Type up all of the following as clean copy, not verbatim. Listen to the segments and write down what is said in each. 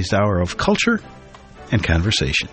hour of culture and conversation.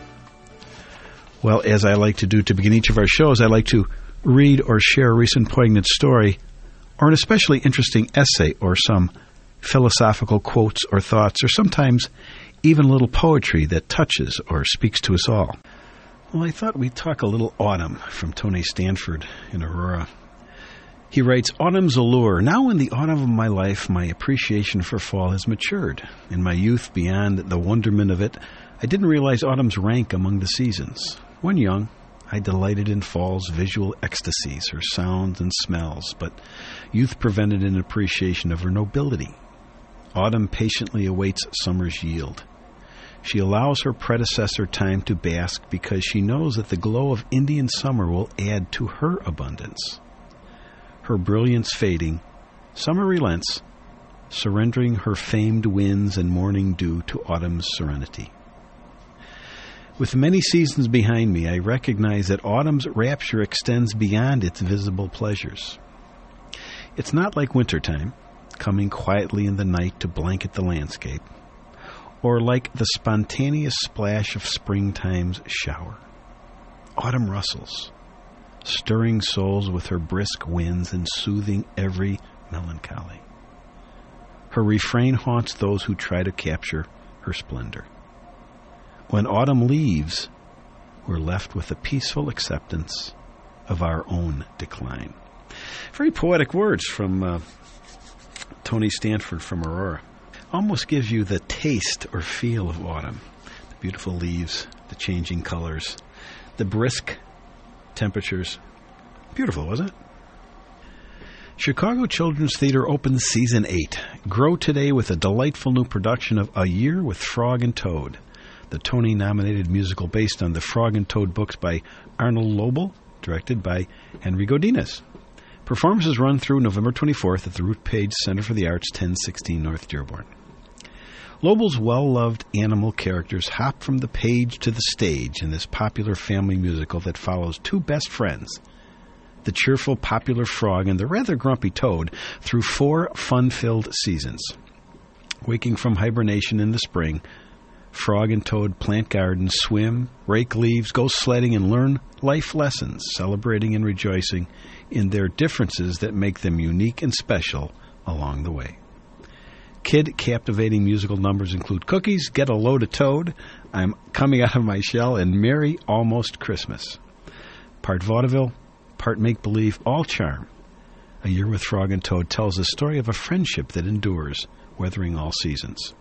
Well, as I like to do to begin each of our shows, I like to read or share a recent poignant story or an especially interesting essay or some philosophical quotes or thoughts or sometimes even a little poetry that touches or speaks to us all. Well, I thought we'd talk a little autumn from Tony Stanford in Aurora. He writes, "Autumn's allure. Now in the autumn of my life, my appreciation for fall has matured. In my youth, beyond the wonderment of it, I didn't realize autumn's rank among the seasons. When young, I delighted in fall's visual ecstasies, her sounds and smells, but youth prevented an appreciation of her nobility. Autumn patiently awaits summer's yield. She allows her predecessor time to bask because she knows that the glow of Indian summer will add to her abundance. Her brilliance fading, summer relents, surrendering her famed winds and morning dew to autumn's serenity. With many seasons behind me, I recognize that autumn's rapture extends beyond its visible pleasures. It's not like wintertime, coming quietly in the night to blanket the landscape, or like the spontaneous splash of springtime's shower. Autumn rustles, stirring souls with her brisk winds and soothing every melancholy. Her refrain haunts those who try to capture her splendor. When autumn leaves, we're left with a peaceful acceptance of our own decline." Very poetic words from Tony Stanford from Aurora. Almost gives you the taste or feel of autumn. The beautiful leaves, the changing colors, the brisk temperatures. Beautiful, wasn't it? Chicago Children's Theater opens Season 8. Grow today with a delightful new production of A Year with Frog and Toad, the Tony-nominated musical based on the Frog and Toad books by Arnold Lobel, directed by Henry Godinez. Performances run through November 24th at the Ruth Page Center for the Arts, 1016 North Dearborn. Lobel's well-loved animal characters hop from the page to the stage in this popular family musical that follows two best friends, the cheerful popular frog and the rather grumpy toad, through 4 fun-filled seasons. Waking from hibernation in the spring, Frog and Toad plant gardens, swim, rake leaves, go sledding, and learn life lessons, celebrating and rejoicing in their differences that make them unique and special along the way. Kid-captivating musical numbers include Cookies, Get a Load of Toad, I'm Coming Out of My Shell, and Merry Almost Christmas. Part vaudeville, part make-believe, all charm. A Year with Frog and Toad tells the story of a friendship that endures, weathering all seasons.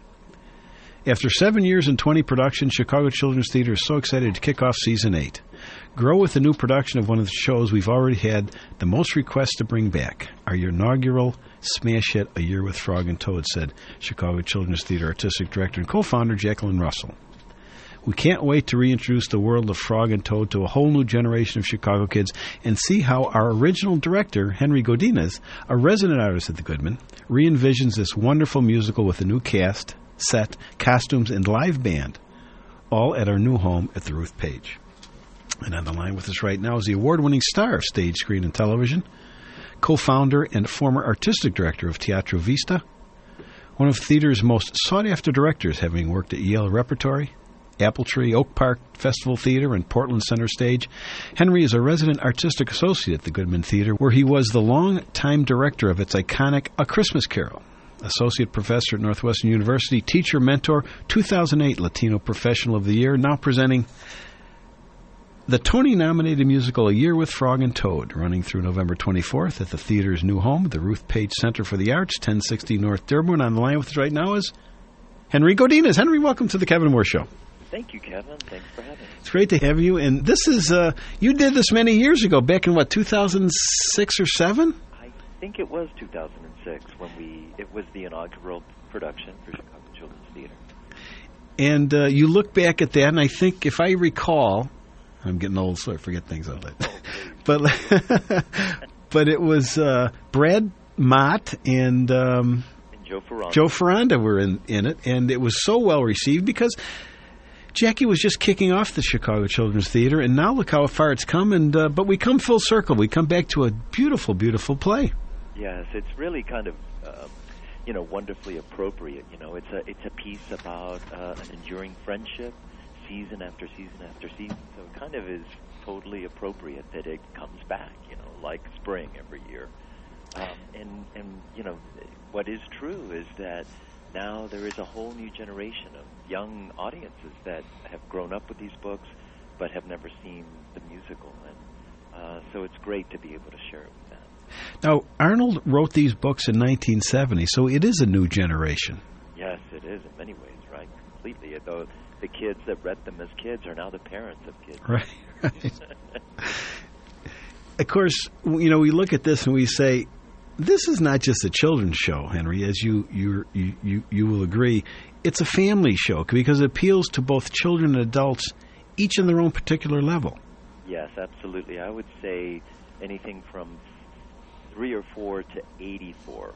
After 7 years and 20 productions, Chicago Children's Theater is so excited to kick off Season 8. Grow with the new production of one of the shows we've already had the most requests to bring back. Our inaugural smash hit, A Year with Frog and Toad, said Chicago Children's Theater Artistic Director and co-founder Jacqueline Russell. We can't wait to reintroduce the world of Frog and Toad to a whole new generation of Chicago kids and see how our original director, Henry Godinez, a resident artist at the Goodman, re-envisions this wonderful musical with a new cast, set, costumes, and live band, all at our new home at the Ruth Page. And on the line with us right now is the award-winning star of stage, screen, and television, co-founder and former artistic director of Teatro Vista, one of theater's most sought-after directors, having worked at Yale Repertory, Apple Tree, Oak Park Festival Theater, and Portland Center Stage. Henry is a resident artistic associate at the Goodman Theater, where he was the long-time director of its iconic A Christmas Carol. Associate Professor at Northwestern University, Teacher Mentor, 2008 Latino Professional of the Year, now presenting the Tony-nominated musical A Year with Frog and Toad, running through November 24th at the theater's new home, the Ruth Page Center for the Arts, 1060 North Dearborn. On the line with us right now is Henry Godinez. Henry, welcome to the Kevin Moore Show. Thank you, Kevin. Thanks for having me. It's great to have you. And this is, you did this many years ago, back in, 2006 or 7? I think it was 2006 when it was the inaugural production for Chicago Children's Theater. And you look back at that, and I think, if I recall, I'm getting old, so I forget things like that. But it was Brad Mott and Joe Ferranda. Joe Ferranda were in it, and it was so well received because Jackie was just kicking off the Chicago Children's Theater, and now look how far it's come. And but we come full circle. We come back to a beautiful, beautiful play. Yes, it's really kind of, wonderfully appropriate. It's a piece about an enduring friendship, season after season after season. So it kind of is totally appropriate that it comes back, like spring every year. And what is true is that now there is a whole new generation of young audiences that have grown up with these books but have never seen the musical. And so it's great to be able to share it with them. Now, Arnold wrote these books in 1970, so it is a new generation. Yes, it is in many ways, right? Completely. Though the kids that read them as kids are now the parents of kids. Right. Of course, we look at this and we say, this is not just a children's show, Henry, as you will agree. It's a family show because it appeals to both children and adults, each in their own particular level. Yes, absolutely. I would say anything from 3 or 4 to 84.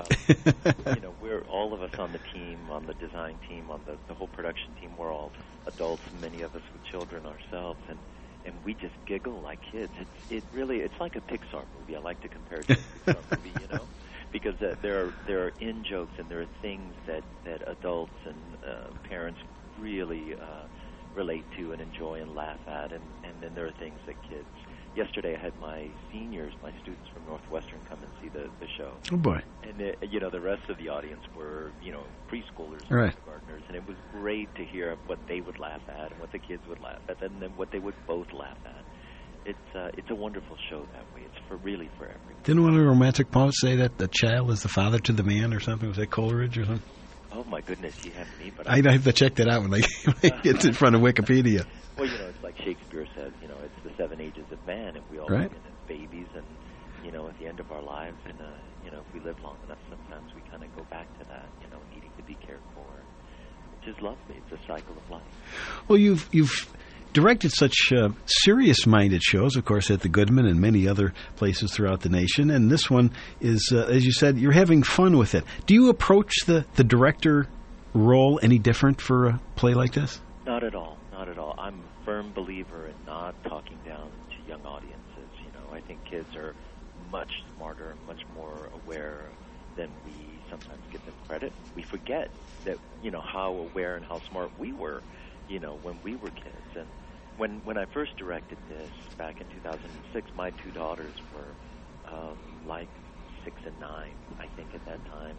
We're all of us on the team, on the design team, on the whole production team. We're all adults, many of us with children ourselves, and we just giggle like kids. It's like a Pixar movie. I like to compare it to a Pixar movie, because there are in-jokes and there are things that adults and parents really relate to and enjoy and laugh at, and then there are things that kids. Yesterday I had my seniors, my students from Northwestern, come and see the show. Oh, boy. And, the rest of the audience were, preschoolers and right. kindergartners, and it was great to hear what they would laugh at and what the kids would laugh at and then what they would both laugh at. It's a wonderful show that way. It's really for everyone. Didn't one of the romantic poets say that the child is the father to the man or something? Was that Coleridge or something? Oh, my goodness, you have me. But I have to check that out when I get in front of Wikipedia. Well, it's like Shakespeare says, it's the 7 ages of man, and we all right. begin as babies, and, at the end of our lives, and, if we live long enough, sometimes we kind of go back to that, needing to be cared for, which is lovely. It's a cycle of life. Well, you've directed such serious-minded shows, of course, at the Goodman and many other places throughout the nation, and this one is, as you said, you're having fun with it. Do you approach the director role any different for a play like this? Not at all. Not at all. I'm a firm believer in not talking down to young audiences. I think kids are much smarter and much more aware than we sometimes give them credit. We forget that, how aware and how smart we were, when we were kids. And when I first directed this back in 2006, my 2 daughters were like 6 and 9, I think, at that time.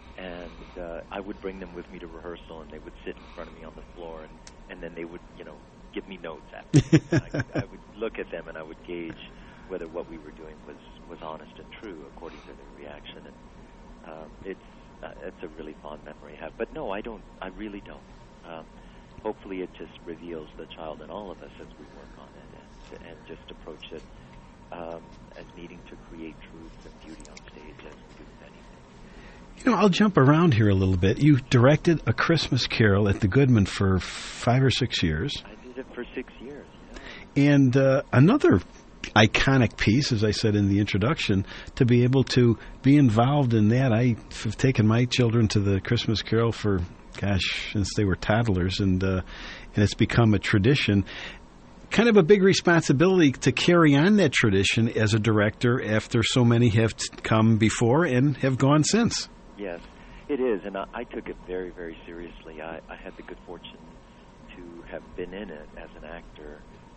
And I would bring them with me to rehearsal, and they would sit in front of me on the floor, and then they would, give me notes after. I would look at them, and I would gauge whether what we were doing was honest and true according to their reaction. And it's a really fond memory I have. But no, I don't. I really don't. Hopefully it just reveals the child in all of us as we work on it, and just approach it as needing to create truth and beauty on stage as we do with anything. I'll jump around here a little bit. You directed A Christmas Carol at the Goodman for 5 or 6 years. I did it for 6 years. Yeah. And another iconic piece, as I said in the introduction, to be able to be involved in that. I have taken my children to the Christmas Carol for, since they were toddlers, and it's become a tradition. Kind of a big responsibility to carry on that tradition as a director after so many have come before and have gone since. Yes, it is, and I took it very, very seriously. I had the good fortune to have been in it as an actor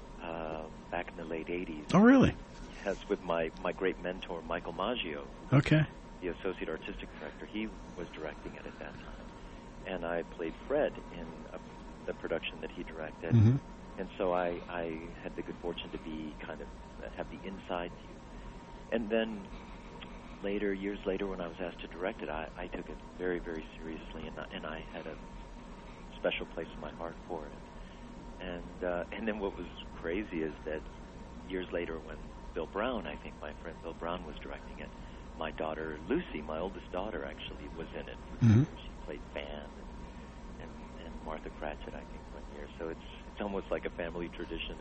back in the late 80s. Oh, really? Yes, with my great mentor, Michael Maggio. Okay. The associate artistic director. He was directing it at that time. And I played Fred in the production that he directed. Mm-hmm. And so I had the good fortune to be kind of have the inside view. And then years later, when I was asked to direct it, I took it very, very seriously, and I had a special place in my heart for it. And then what was crazy is that years later, when Bill Brown, I think my friend Bill Brown was directing it, my daughter Lucy, my oldest daughter, actually was in it. Mm-hmm. She played Fan and Martha Cratchit, I think, one year. So it's almost like a family tradition,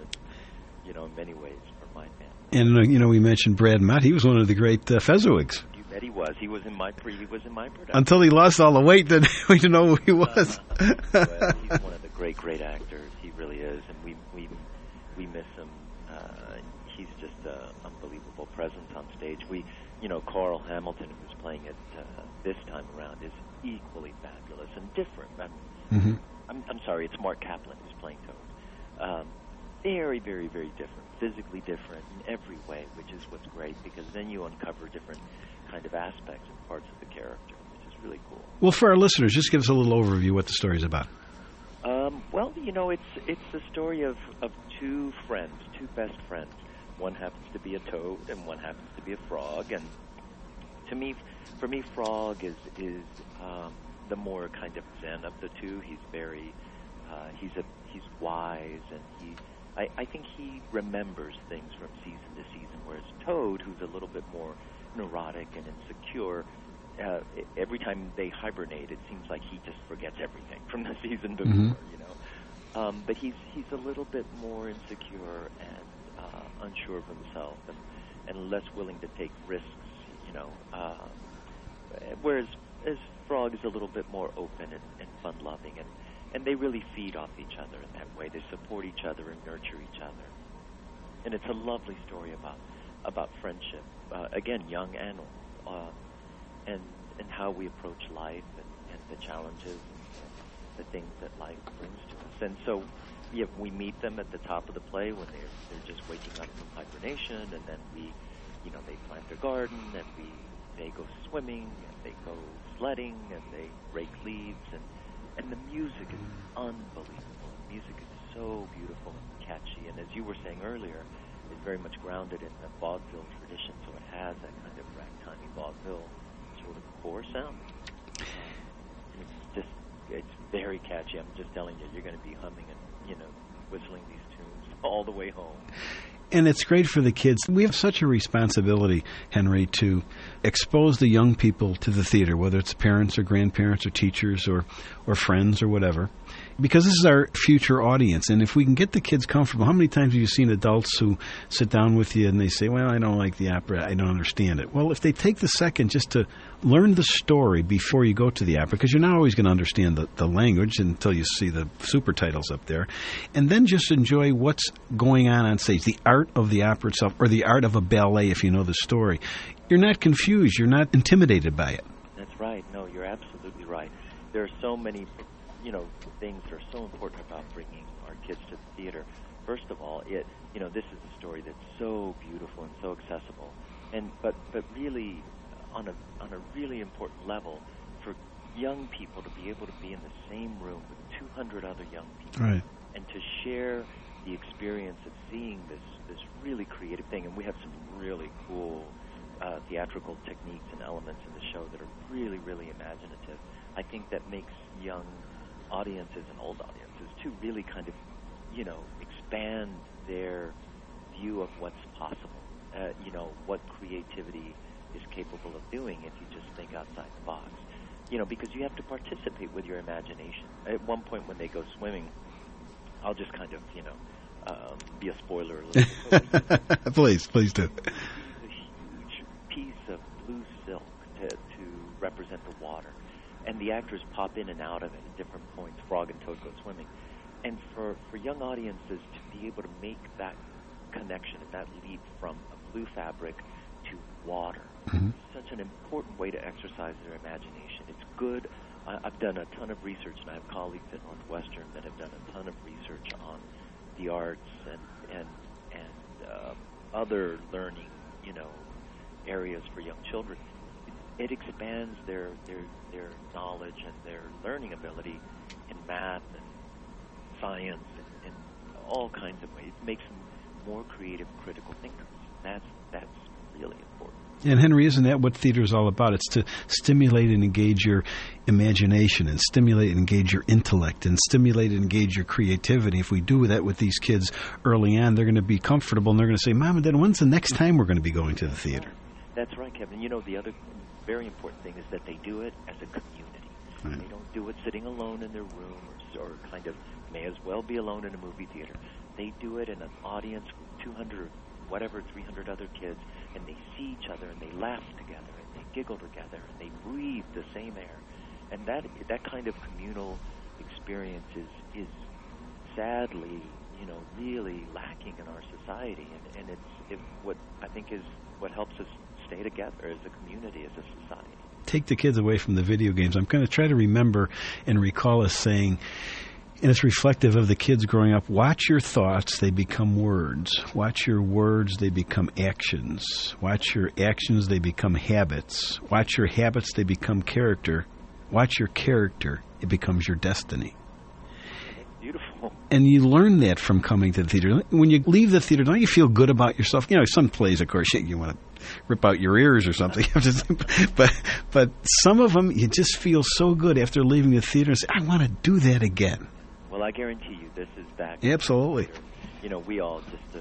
in many ways for my family. And we mentioned Brad Mott. He was one of the great Fezziwigs. You bet he was. He was in my production. Until he lost all the weight, then we didn't know who he was. Well, he's one of the great actors. He really is, and we miss him. he's just an unbelievable presence on stage. Carl Hamilton, who's playing it this time around, is equally fabulous and different. I'm sorry, it's Mark Kaplan who's playing Toad. Very, very, very different, physically different in every way, which is what's great, because then you uncover different kind of aspects and parts of the character, which is really cool. Well, for our listeners, just give us a little overview what the story's about. Well, it's the story of two friends, two best friends. One happens to be a toad, and one happens to be a frog. And for me, Frog is the more kind of zen of the two. He's very, he's wise, and I think he remembers things from season to season. Whereas Toad, who's a little bit more neurotic and insecure, every time they hibernate, it seems like he just forgets everything from the season before, But he's a little bit more insecure and unsure of himself, and less willing to take risks, whereas Frog is a little bit more open and fun-loving, and they really feed off each other in that way. They support each other and nurture each other. And it's a lovely story about friendship, again, young and old, and how we approach life and the challenges and the things that life brings to us. And so we meet them at the top of the play when they're just waking up from hibernation, and then they plant their garden, and they go swimming, and they go sledding, and they rake leaves, and the music is unbelievable. The music is so beautiful and catchy, and as you were saying earlier, it's very much grounded in the vaudeville tradition, so it has that kind of ragtimey vaudeville sort of core sound. It's very catchy. I'm just telling you, you're going to be humming and whistling these tunes all the way home. And it's great for the kids. We have such a responsibility, Henry, to expose the young people to the theater, whether it's parents or grandparents or teachers or friends or whatever, because this is our future audience. And if we can get the kids comfortable, how many times have you seen adults who sit down with you and they say, well, I don't like the opera, I don't understand it. Well, if they take the second just to learn the story before you go to the opera, because you're not always going to understand the language until you see the super titles up there, and then just enjoy what's going on stage, the art of the opera itself, or the art of a ballet if you know the story. You're not confused. You're not intimidated by it. That's right. No, you're absolutely right. There are so many, things that are so important about bringing our kids to the theater. First of all, this is a story that's so beautiful and so accessible, but really on a really important level for young people to be able to be in the same room with 200 other young people, right, and to share the experience of seeing this really creative thing. And we have some really cool theatrical techniques and elements in the show that are really, really imaginative. I think that makes young audiences and old audiences too really kind of, expand their view of what's possible. What creativity is capable of doing if you just think outside the box. Because you have to participate with your imagination. At one point when they go swimming, I'll just kind of, be a spoiler a little bit. Please do. A huge piece of blue silk to represent the water. And the actors pop in and out of it at different points. Frog and Toad go swimming. And for young audiences to be able to make that connection and that leap from a blue fabric to water, such an important way to exercise their imagination. It's good. I've done a ton of research, and I have colleagues at Northwestern that have done a ton of research on the arts and other learning, areas for young children. It expands their knowledge and their learning ability in math and science and all kinds of ways. It makes them more creative, critical thinkers. That's really important. And Henry, isn't that what theater is all about? It's to stimulate and engage your imagination, and stimulate and engage your intellect, and stimulate and engage your creativity. If we do that with these kids early on, they're going to be comfortable, and they're going to say, Mom and Dad, when's the next time we're going to be going to the theater? That's right, Kevin. The other very important thing is that they do it as a community. Right. They don't do it sitting alone in their room or kind of may as well be alone in a movie theater. They do it in an audience with 200 or whatever, 300 other kids, and they see each other, and they laugh together, and they giggle together, and they breathe the same air. And that kind of communal experience is sadly really lacking in our society, and it's what I think is what helps us stay together as a community, as a society. Take the kids away from the video games. I'm going to try to remember and recall us saying, and it's reflective of the kids growing up, watch your thoughts, they become words. Watch your words, they become actions. Watch your actions, they become habits. Watch your habits, they become character. Watch your character, it becomes your destiny. Beautiful. And you learn that from coming to the theater. When you leave the theater, don't you feel good about yourself? Some plays, of course, you want to rip out your ears or something. but some of them, you just feel so good after leaving the theater and say, I want to do that again. Well, I guarantee you, this is back. Absolutely. We all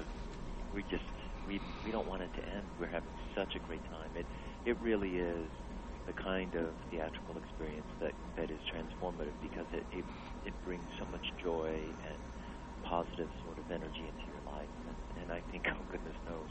we don't want it to end. We're having such a great time. It really is the kind of theatrical experience that is transformative, because it brings so much joy and positive sort of energy into your life, and I think, oh goodness knows,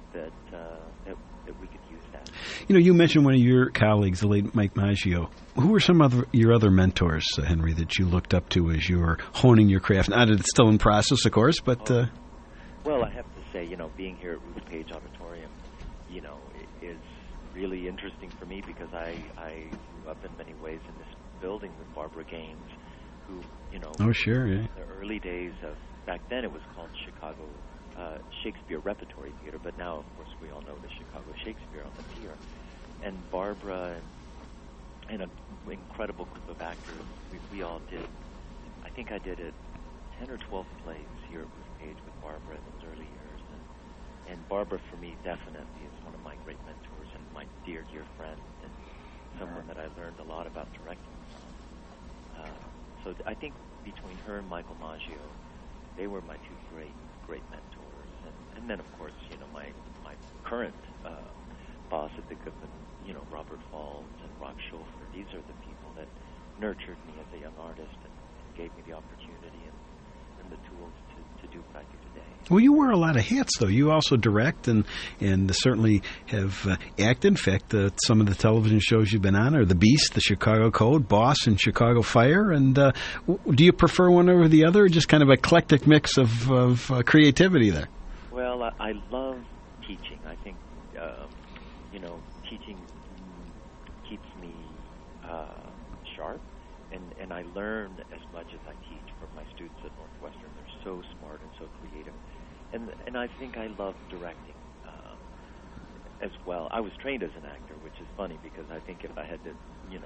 that we could use that. You mentioned one of your colleagues, the late Mike Maggio. Who were some of your other mentors, Henry, that you looked up to as you were honing your craft? Not that it's still in process, of course, but... Well, I have to say, being here at Ruth Page Auditorium, is really interesting for me, because I grew up in many ways in this building with Barbara Gaines, who, Oh, sure, yeah. In the early days of, back then it was called Chicago Shakespeare Repertory Theater, but now, of course, we all know the Chicago Shakespeare on the pier. And Barbara and an incredible group of actors, we all did, I think I did 10 or 12 plays here at Ruth Page with Barbara in those early years. And Barbara, for me, definitely is one of my great mentors and my dear, dear friend, and someone that I learned a lot about directing from. So I think between her and Michael Maggio, they were my two great mentors. And then, of course, my current boss at the Goodman, Robert Falls and Rock Schulfer, these are the people that nurtured me as a young artist and gave me the opportunity and the tools to do what I do today. Well, you wear a lot of hats, though. You also direct and certainly have acted. In fact, some of the television shows you've been on are The Beast, The Chicago Code, Boss, and Chicago Fire. And do you prefer one over the other, or just kind of eclectic mix of creativity there? Well, I love teaching. I think, teaching keeps me sharp, and I learn as much as I teach from my students at Northwestern. They're so smart and so creative. And I think I love directing as well. I was trained as an actor, which is funny, because I think if I had to,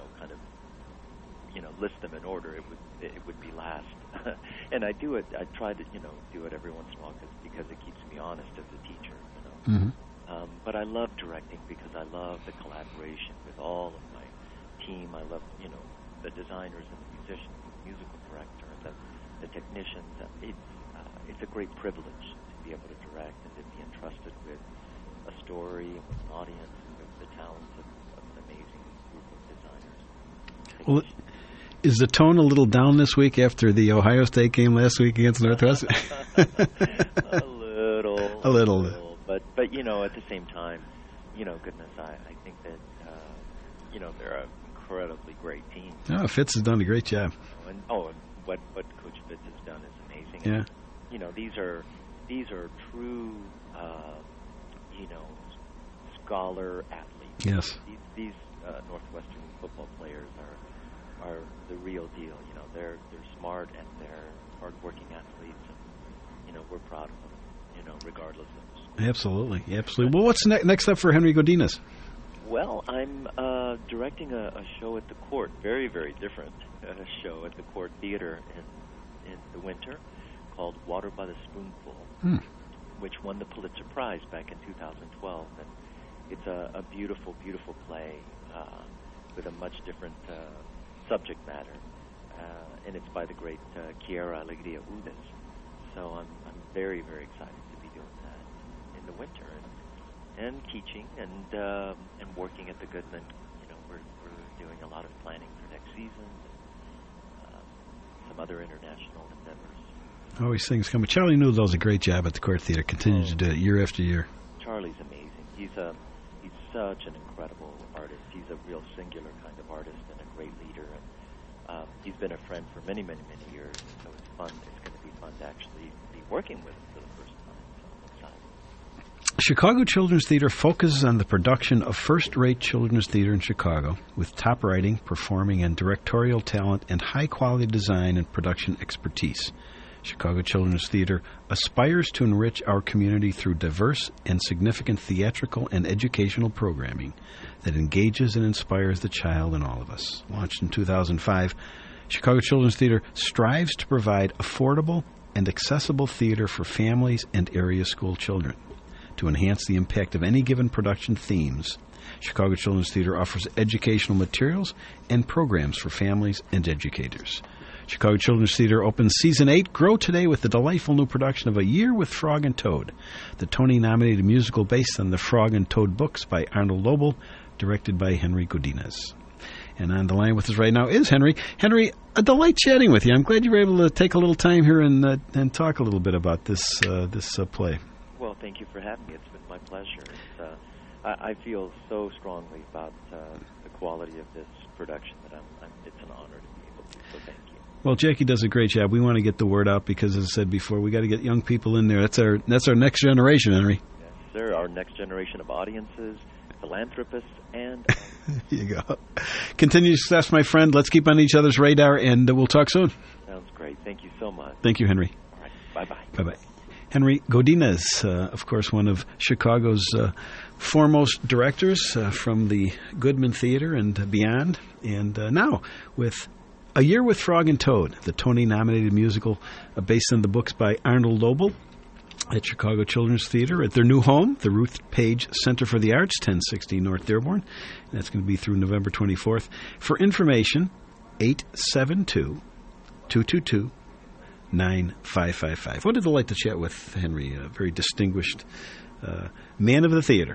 list them in order, it would be last. And I do it. I try to, do it every once in a while because it keeps me honest as a teacher. Mm-hmm. But I love directing because I love the collaboration with all of my team. I love, the designers and the musicians, the musical director, and the technicians. It's a great privilege to be able to direct and to be entrusted with a story and with an audience and with the talents of an amazing group of designers. Well, is the tone a little down this week after the Ohio State game last week against Northwestern? A little. But at the same time, goodness, I think that they're an incredibly great team. Oh, Fitz has done a great job. And what Coach Fitz has done is amazing. Yeah. And, these are true, scholar athletes. Yes. These Northwestern football players are the real deal. They're smart and they're hardworking athletes, and we're proud of them. Regardless of. Absolutely. Well, what's next up for Henry Godinez? Well, I'm directing a show at the Court, very, very different show at the Court Theater in the winter, called Water by the Spoonful, which won the Pulitzer Prize back in 2012. And it's a beautiful, beautiful play with a much different subject matter, and it's by the great Chiara Alegria Udes. So I'm very, very excited to be doing that in the winter and teaching and working at the Goodman. We're doing a lot of planning for next season, some other international endeavors. Always things coming. Charlie Newell does a great job at the Court Theater. Continues to do it year after year. Charlie's amazing. He's such an incredible artist. He's a real singular kind of artist and a great leader. And he's been a friend for many, many, many years. So it's fun. It's going to be fun to actually be working with them for the first time. So I'm excited. Chicago Children's Theater focuses on the production of first-rate children's theater in Chicago with top writing, performing, and directorial talent and high-quality design and production expertise. Chicago Children's Theater aspires to enrich our community through diverse and significant theatrical and educational programming that engages and inspires the child in all of us. Launched in 2005, Chicago Children's Theater strives to provide affordable and accessible theater for families and area school children. To enhance the impact of any given production themes, Chicago Children's Theater offers educational materials and programs for families and educators. Chicago Children's Theater opens Season 8, Grow Today, with the delightful new production of A Year with Frog and Toad, the Tony-nominated musical based on the Frog and Toad books by Arnold Lobel, directed by Henry Godinez. And on the line with us right now is Henry. Henry, a delight chatting with you. I'm glad you were able to take a little time here and talk a little bit about this play. Well, thank you for having me. It's been my pleasure. I feel so strongly about the quality of this production that it's an honor to be able to. So thank you. Well, Jackie does a great job. We want to get the word out because, as I said before, we got to get young people in there. That's our next generation, Henry. Yes, sir. Our next generation of audiences, philanthropists, and Here you go. Continued success, my friend. Let's keep on each other's radar, and we'll talk soon. Sounds great. Thank you so much. Thank you, Henry. All right. Bye-bye. Bye-bye. Henry Godinez, of course, one of Chicago's foremost directors from the Goodman Theater and beyond. And now with A Year with Frog and Toad, the Tony-nominated musical based on the books by Arnold Lobel at Chicago Children's Theater at their new home, the Ruth Page Center for the Arts, 1060 North Dearborn. And that's going to be through November 24th. For information, 872-222-9555. What a delight to chat with Henry, a very distinguished man of the theater.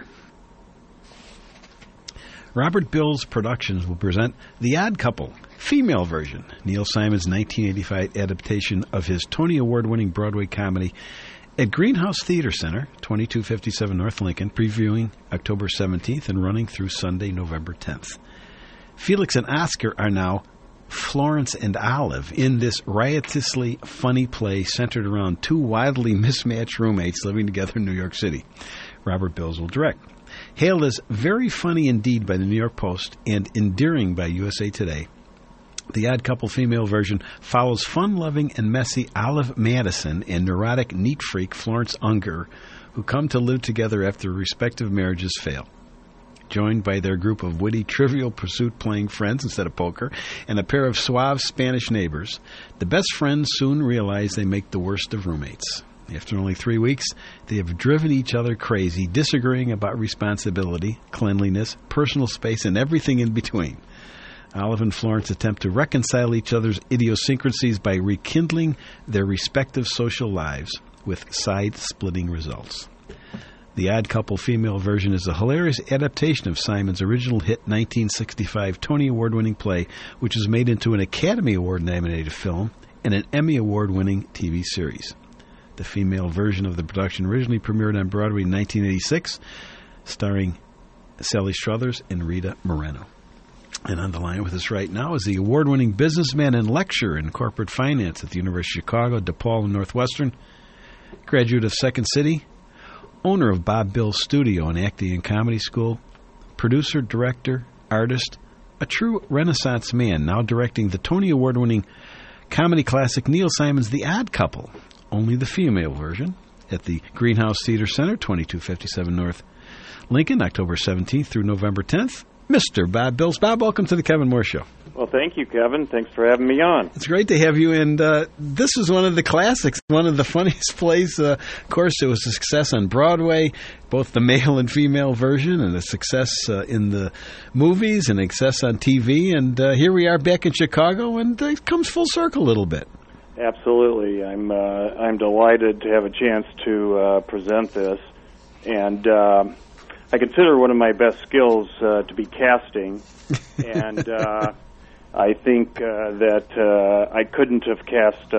Robert Bills Productions will present The Odd Couple, female version, Neil Simon's 1985 adaptation of his Tony Award-winning Broadway comedy at Greenhouse Theater Center, 2257 North Lincoln, previewing October 17th and running through Sunday, November 10th. Felix and Oscar are now Florence and Olive in this riotously funny play centered around two wildly mismatched roommates living together in New York City. Robert Bills will direct. Hailed as very funny indeed by the New York Post and endearing by USA Today, The Odd Couple female version follows fun-loving and messy Olive Madison and neurotic neat freak Florence Unger, who come to live together after respective marriages fail. Joined by their group of witty Trivial Pursuit playing friends instead of poker, and a pair of suave Spanish neighbors, the best friends soon realize they make the worst of roommates. After only 3 weeks, they have driven each other crazy, disagreeing about responsibility, cleanliness, personal space, and everything in between. Olive and Florence attempt to reconcile each other's idiosyncrasies by rekindling their respective social lives with side-splitting results. The Odd Couple female version is a hilarious adaptation of Simon's original hit 1965 Tony Award-winning play, which was made into an Academy Award-nominated film and an Emmy Award-winning TV series. The female version of the production originally premiered on Broadway in 1986, starring Sally Struthers and Rita Moreno. And on the line with us right now is the award-winning businessman and lecturer in corporate finance at the University of Chicago, DePaul, and Northwestern, graduate of Second City, owner of Bob Bill's Studio and Acting and Comedy School, producer, director, artist, a true Renaissance man, now directing the Tony Award-winning comedy classic Neil Simon's The Odd Couple, only the female version, at the Greenhouse Theater Center, 2257 North Lincoln, October 17th through November 10th. Mr. Bob Bills. Bob, welcome to the Kevin Moore Show. Well, thank you, Kevin. Thanks for having me on. It's great to have you, and this is one of the classics, one of the funniest plays. Of course, it was a success on Broadway, both the male and female version, and a success in the movies, and a success on TV, and here we are back in Chicago, and it comes full circle a little bit. Absolutely. I'm delighted to have a chance to present this, and I consider one of my best skills to be casting, and I think that I couldn't have cast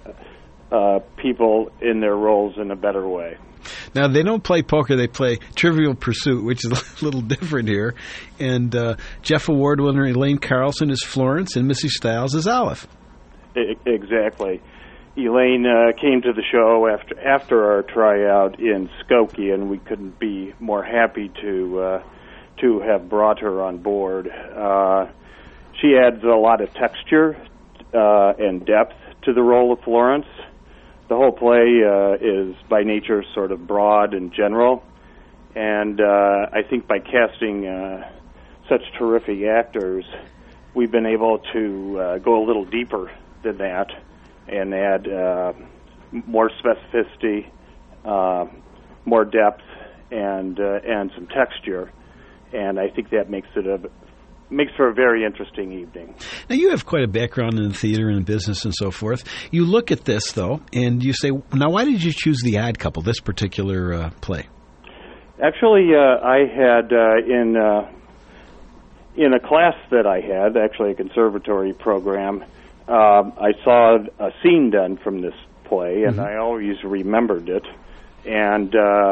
people in their roles in a better way. Now, they don't play poker, they play Trivial Pursuit, which is a little different here, and Jeff Award winner Elaine Carlson is Florence, and Missy Stiles is Olive. Exactly. Elaine came to the show after our tryout in Skokie, and we couldn't be more happy to have brought her on board. She adds a lot of texture and depth to the role of Florence. The whole play is by nature sort of broad and general, and I think by casting such terrific actors, we've been able to go a little deeper than that and add more specificity, more depth, and some texture. And I think that makes for a very interesting evening. Now, you have quite a background in the theater and business and so forth. You look at this, though, and you say, now, why did you choose The Odd Couple, this particular play? Actually, I had in a class that I had, actually a conservatory program, I saw a scene done from this play, and I always remembered it. And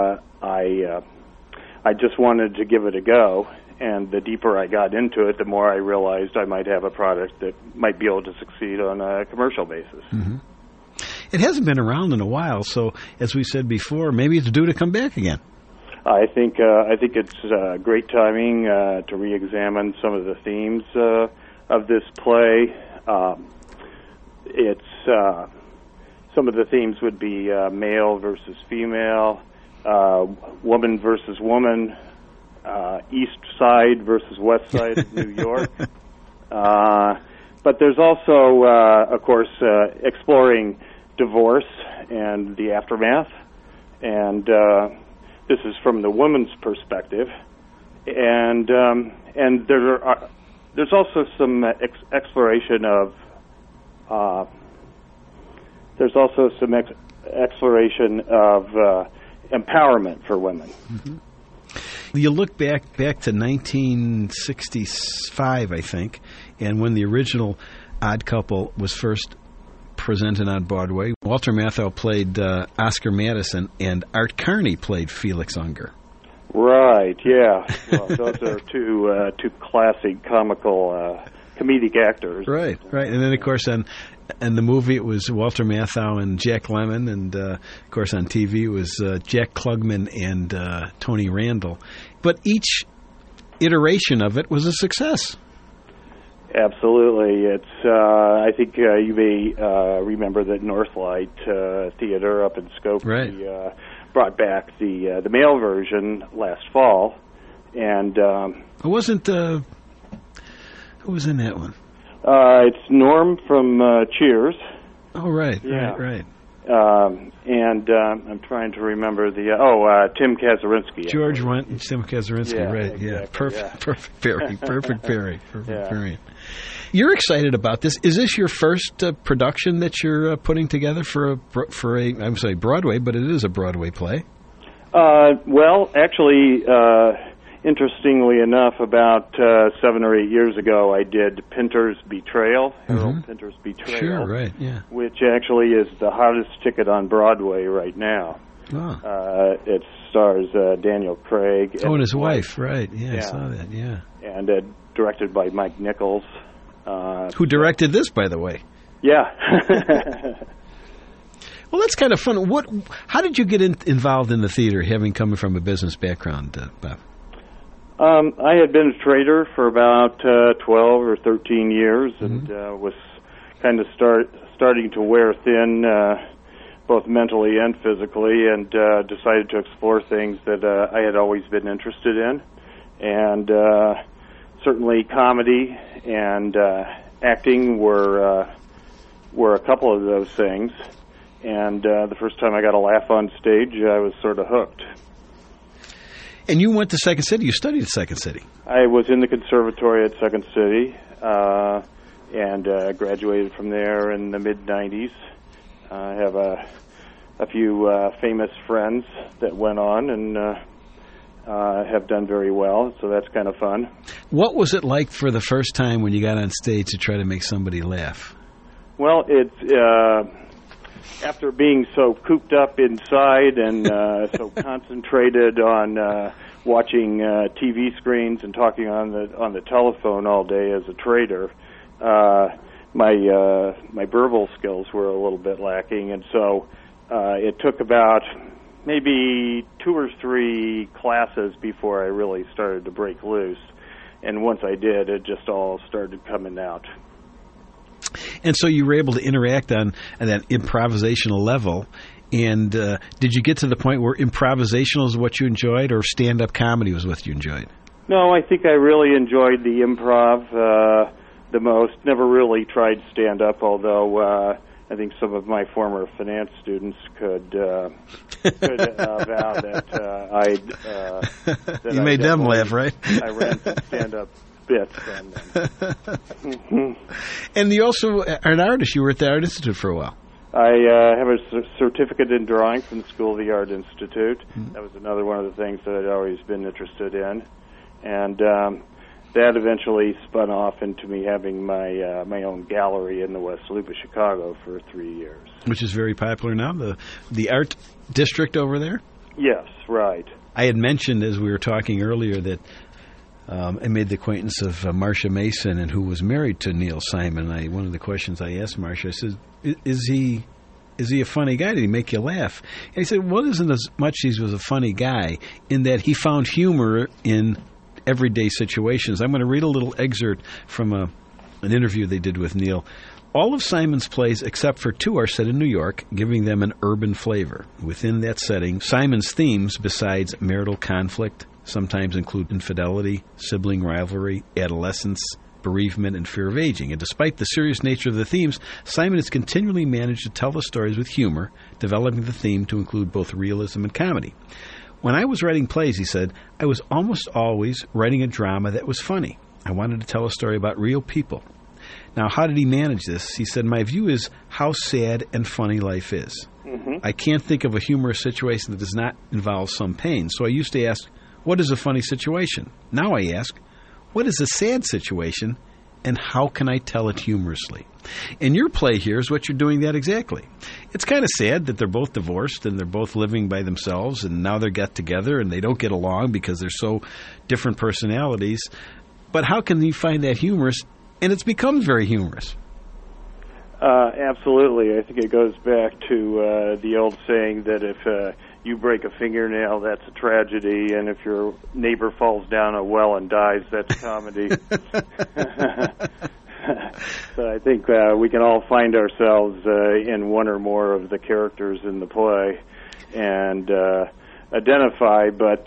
I just wanted to give it a go. And the deeper I got into it, the more I realized I might have a product that might be able to succeed on a commercial basis. Mm-hmm. It hasn't been around in a while, so as we said before, maybe it's due to come back again. I think it's great timing to re-examine some of the themes of this play. Some of the themes would be male versus female, woman versus woman, East Side versus West Side of New York. But there's also, of course, exploring divorce and the aftermath. And this is from the woman's perspective. And there's also some exploration of empowerment for women. Mm-hmm. You look back to 1965, I think, and when the original Odd Couple was first presented on Broadway, Walter Matthau played Oscar Madison, and Art Carney played Felix Unger. Right, yeah. Well, those are two classic comedic actors. Right. And then, of course, in the movie, it was Walter Matthau and Jack Lemmon, and, of course, on TV, it was Jack Klugman and Tony Randall. But each iteration of it was a success. Absolutely. It's. I think you may remember that Northlight Theater up in Skokie brought back the male version last fall, and it wasn't. Who was in that one? It's Norm from Cheers. Oh, right, yeah. right. And I'm trying to remember Tim Kazurinsky. George Wendt and Tim Kazurinsky, right, exactly, yeah. Perfect pairing, perfect pairing. You're excited about this. Is this your first production that you're putting together for I'm sorry, Broadway, but it is a Broadway play? Well, actually, interestingly enough, about 7 or 8 years ago, I did Pinter's Betrayal, Harold Pinter's Betrayal. Sure, right, yeah. Which actually is the hottest ticket on Broadway right now. Oh. It stars Daniel Craig. And his wife, right, yeah, I saw that, yeah. And directed by Mike Nichols. Who directed this, by the way. Yeah. Well, that's kind of fun. How did you get involved in the theater, having come from a business background, Bob? I had been a trader for about 12 or 13 years and was kind of starting to wear thin, both mentally and physically, and decided to explore things that I had always been interested in. And certainly comedy and acting were a couple of those things. And the first time I got a laugh on stage, I was sort of hooked. And you went to Second City. You studied at Second City. I was in the conservatory at Second City and graduated from there in the mid-'90s. I have a few famous friends that went on and have done very well, so that's kind of fun. What was it like for the first time when you got on stage to try to make somebody laugh? Well, it's after being so cooped up inside and so concentrated on watching TV screens and talking on the telephone all day as a trader, my verbal skills were a little bit lacking, and so it took about maybe 2 or 3 classes before I really started to break loose. And once I did, it just all started coming out. And so you were able to interact on that improvisational level. And did you get to the point where improvisational is what you enjoyed, or stand-up comedy was what you enjoyed? No, I think I really enjoyed the improv the most. Never really tried stand-up, although I think some of my former finance students could vow that you made them laugh, right? I ran some stand-up bits on them. And you also are an artist. You were at the Art Institute for a while. I have a certificate in drawing from the School of the Art Institute. That was another one of the things that I'd always been interested in. And that eventually spun off into me having my own gallery in the West Loop of Chicago for 3 years. Which is very popular now, the art district over there? Yes, right. I had mentioned as we were talking earlier that I made the acquaintance of Marcia Mason, and who was married to Neil Simon. One of the questions I asked Marcia, I said, is he a funny guy? Did he make you laugh? And he said, well, it isn't as much he was a funny guy in that he found humor in everyday situations. I'm going to read a little excerpt from an interview they did with Neil. All of Simon's plays, except for 2, are set in New York, giving them an urban flavor. Within that setting, Simon's themes, besides marital conflict, sometimes include infidelity, sibling rivalry, adolescence, bereavement, and fear of aging. And despite the serious nature of the themes, Simon has continually managed to tell the stories with humor, developing the theme to include both realism and comedy. When I was writing plays, he said, I was almost always writing a drama that was funny. I wanted to tell a story about real people. Now, how did he manage this? He said, my view is how sad and funny life is. Mm-hmm. I can't think of a humorous situation that does not involve some pain. So I used to ask, what is a funny situation? Now I ask, what is a sad situation, and how can I tell it humorously? In your play here is what you're doing that exactly. It's kind of sad that they're both divorced and they're both living by themselves, and now they got together and they don't get along because they're so different personalities. But how can you find that humorous? And it's become very humorous. Absolutely. I think it goes back to the old saying that if you break a fingernail, that's a tragedy, and if your neighbor falls down a well and dies, that's comedy. So I think we can all find ourselves in one or more of the characters in the play and identify, but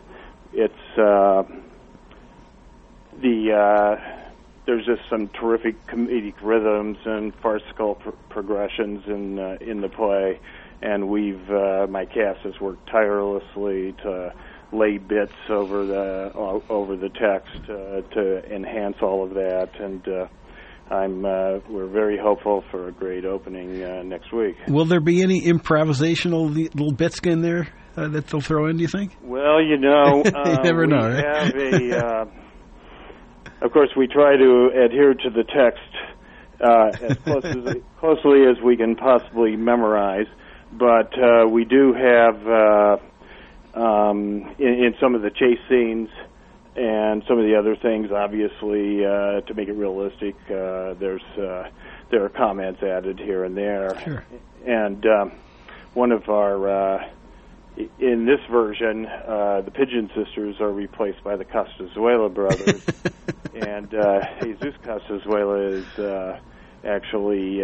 there's just some terrific comedic rhythms and farcical progressions in the play, and my cast has worked tirelessly to lay bits over the text to enhance all of that, and we're very hopeful for a great opening next week. Will there be any improvisational little bits in there that they'll throw in, do you think? Well, you know, you never know, right? We have of course, we try to adhere to the text as closely as we can possibly memorize, but we do have, in some of the chase scenes and some of the other things, obviously, to make it realistic, there are comments added here and there. Sure. And one of our... in this version, the Pigeon Sisters are replaced by the Costazuela brothers, and Jesus Costazuela is actually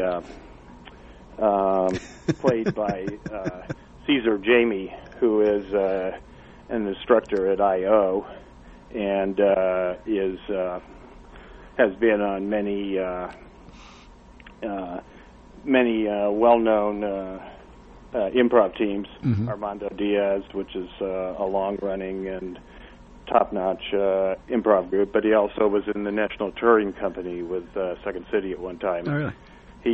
played by Caesar Jamie, who is an instructor at I.O., and has been on many well-known improv teams. Mm-hmm. Armando Diaz, which is a long-running and top-notch improv group, but he also was in the National Touring Company with Second City at one time. Oh, really?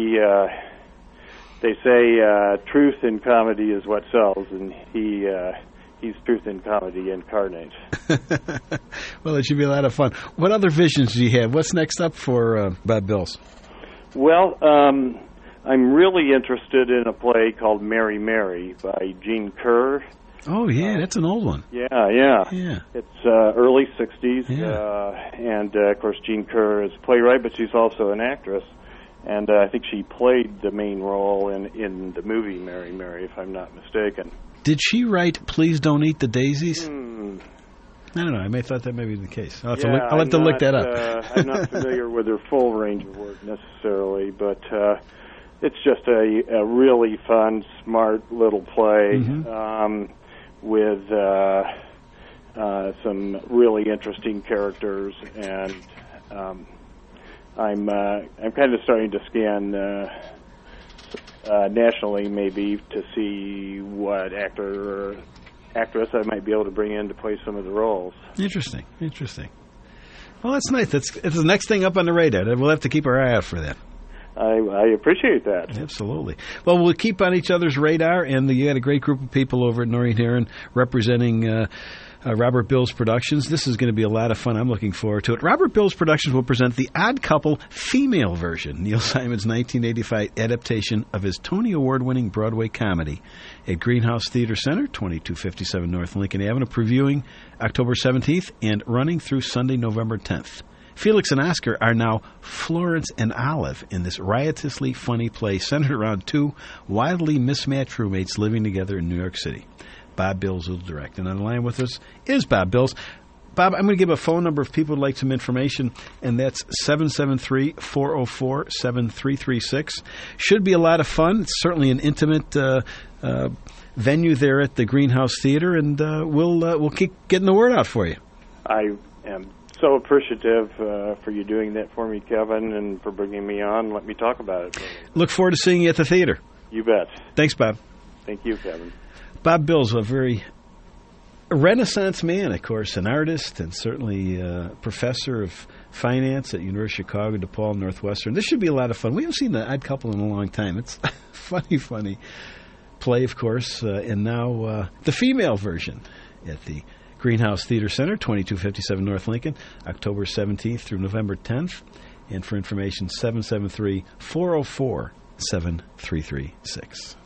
They say truth in comedy is what sells, and he's truth in comedy incarnate. Well, it should be a lot of fun. What other visions do you have? What's next up for Bob Bills? Well, I'm really interested in a play called Mary Mary by Gene Kerr. Oh, yeah, that's an old one. Yeah. It's early 60s, yeah. and, of course, Gene Kerr is a playwright, but she's also an actress. And I think she played the main role in the movie Mary, Mary, if I'm not mistaken. Did she write Please Don't Eat the Daisies? I don't know. I may have thought that may be the case. I'll have to look that up. I'm not familiar with her full range of work necessarily, but it's just a really fun, smart little play with some really interesting characters, and I'm kind of starting to scan nationally, maybe, to see what actor or actress I might be able to bring in to play some of the roles. Interesting. Well, that's nice. It's the next thing up on the radar. We'll have to keep our eye out for that. I appreciate that. Absolutely. Well, we'll keep on each other's radar, and you got a great group of people over at Noreen Herron representing Robert Bills Productions. This is going to be a lot of fun. I'm looking forward to it. Robert Bills Productions will present The Odd Couple female version, Neil Simon's 1985 adaptation of his Tony Award-winning Broadway comedy at Greenhouse Theater Center, 2257 North Lincoln Avenue, previewing October 17th and running through Sunday, November 10th. Felix and Oscar are now Florence and Olive in this riotously funny play centered around two wildly mismatched roommates living together in New York City. Bob Bills will direct. And on the line with us is Bob Bills. Bob, I'm going to give a phone number if people would like some information, and that's 773-404-7336. Should be a lot of fun. It's certainly an intimate venue there at the Greenhouse Theater, and we'll keep getting the word out for you. I am so appreciative for you doing that for me, Kevin, and for bringing me on. Let me talk about it. Look forward to seeing you at the theater. You bet. Thanks, Bob. Thank you, Kevin. Bob Bills, a very Renaissance man, of course, an artist and certainly a professor of finance at University of Chicago, DePaul, Northwestern. This should be a lot of fun. We haven't seen The Odd Couple in a long time. It's funny play, of course, and now the female version at the Greenhouse Theater Center, 2257 North Lincoln, October 17th through November 10th. And for information, 773-404-7336.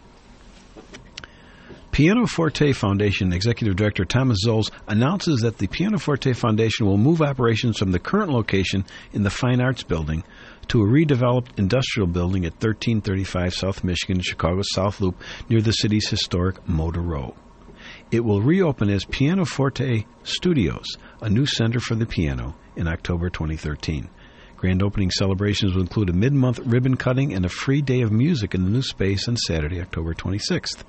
Pianoforte Foundation Executive Director Thomas Zoles announces that the Pianoforte Foundation will move operations from the current location in the Fine Arts Building to a redeveloped industrial building at 1335 South Michigan, Chicago's South Loop, near the city's historic Motor Row. It will reopen as Pianoforte Studios, a new center for the piano, in October 2013. Grand opening celebrations will include a mid-month ribbon cutting and a free day of music in the new space on Saturday, October 26th.